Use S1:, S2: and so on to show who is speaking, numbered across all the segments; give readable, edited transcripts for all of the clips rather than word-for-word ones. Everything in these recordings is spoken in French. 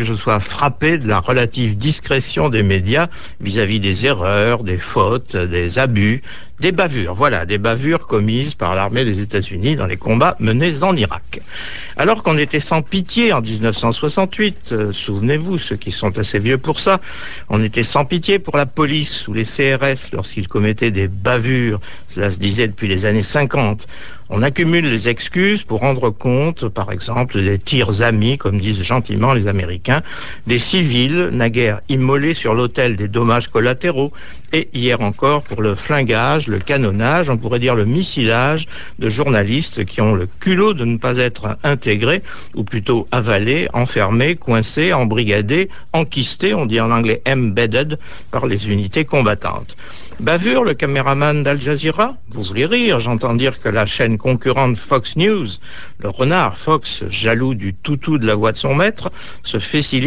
S1: je sois frappé de la relative discrétion des médias vis-à-vis des erreurs, des fautes, des abus, des bavures. Voilà, des bavures commises par l'armée des États-Unis dans les combats menés en Irak. Alors qu'on était sans pitié en 1968, souvenez-vous, ceux qui sont assez vieux pour ça, on était sans pitié pour la police ou les CRS lorsqu'ils commettaient des bavures. Cela se disait depuis les années 50. On accumule les excuses pour rendre compte, par exemple, des tirs amis, comme disent gentiment les Américains, des civils naguère immolés sur l'autel des dommages collatéraux, et hier encore pour le flingage, le canonnage, on pourrait dire le missilage de journalistes qui ont le culot de ne pas être intégrés, ou plutôt avalés, enfermés, coincés, embrigadés, enquistés, on dit en anglais embedded, par les unités combattantes. Bavure, le caméraman d'Al Jazeera? Vous voulez rire, j'entends dire que la chaîne concurrente Fox News, le renard Fox, jaloux du toutou de la voix de son maître, se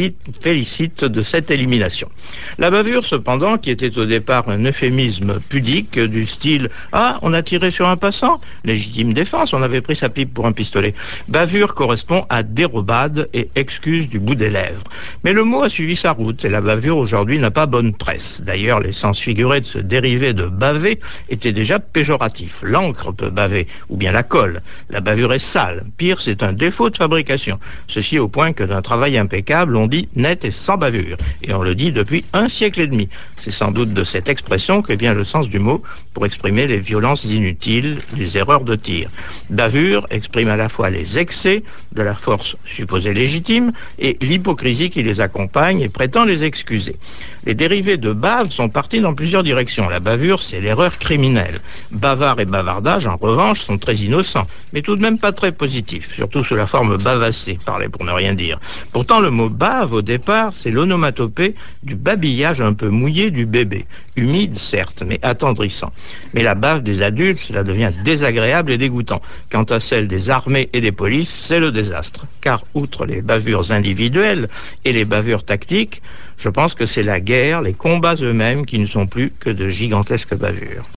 S1: félicite de cette élimination. La bavure, cependant, qui était au départ un euphémisme pudique du style « Ah, on a tiré sur un passant ?» Légitime défense, on avait pris sa pipe pour un pistolet. Bavure correspond à dérobade et excuse du bout des lèvres. Mais le mot a suivi sa route et la bavure aujourd'hui n'a pas bonne presse. D'ailleurs, les sens figurés de ce dérivé de baver était déjà péjoratif. L'encre peut baver, ou bien la colle. La bavure est sale. Pire, c'est un défaut de fabrication. Ceci au point que d'un travail impeccable, on dit net et sans bavure. Et on le dit depuis un siècle et demi. C'est sans doute de cette expression que vient le sens du mot pour exprimer les violences inutiles, les erreurs de tir. Bavure exprime à la fois les excès de la force supposée légitime et l'hypocrisie qui les accompagne et prétend les excuser. Les dérivés de bave sont partis dans plusieurs directions. La bavure, c'est l'erreur criminelle. Bavard et bavardage, en revanche, sont très innocents, mais tout de même pas très positifs, surtout sous la forme bavasser, parler pour ne rien dire. Pourtant, le mot bave, au départ, c'est l'onomatopée du babillage un peu mouillé du bébé. Humide, certes, mais attendrissant. Mais la bave des adultes, cela devient désagréable et dégoûtant. Quant à celle des armées et des polices, c'est le désastre. Car, outre les bavures individuelles et les bavures tactiques, je pense que c'est la guerre, les combats eux-mêmes qui ne sont plus que de gigantesques bavures.